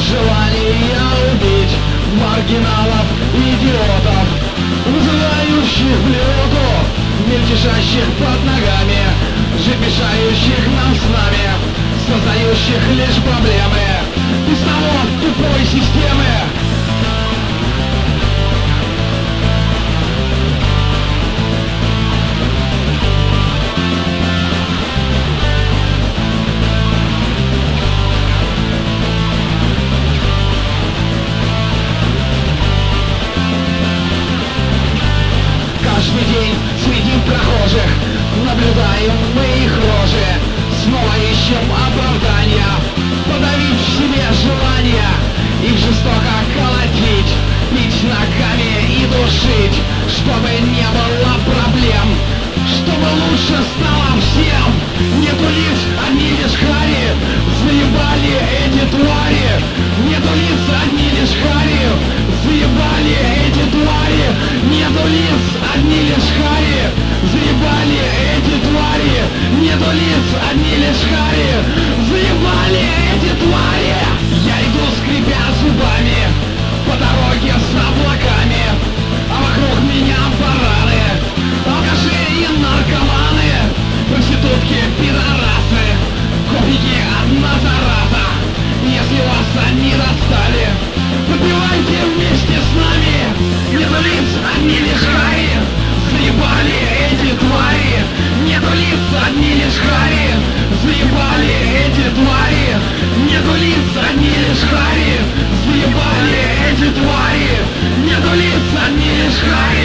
желание убить маргиналов, идиотов, вызывающих блюду, мельтешащих под ногами, жить мешающих нам с нами, создающих лишь проблемы без того тупой системы. Каждый день среди прохожих наблюдаем мы их рожи, снова ищем оправдания, подавить в себе желания, их жестоко колотить, бить ногами и душить, чтобы не было проблем, чтобы лучше стало всем. Нету лиц, одни лишь хари, заебали эти твари. Нету лиц, одни лишь хари, заебали эти твари. Нету лиц, одни лишь хари, заебали эти твари. Нету лиц, одни лишь хари, заебали эти твари. Я иду, скрипя зубами, по дороге с облаками, а вокруг меня бараны, алкаши и наркоманы, проститутки, пидорасы, гопники от Назарата. Если вас они достали, подпевайте вместе с нами. Нету лиц, одни лишь хари, заебали эти твари. Нету лиц, одни лишь хари, заебали эти твари. Нету лиц, одни лишь хари, заебали эти твари. Нету лиц, одни лишь хари,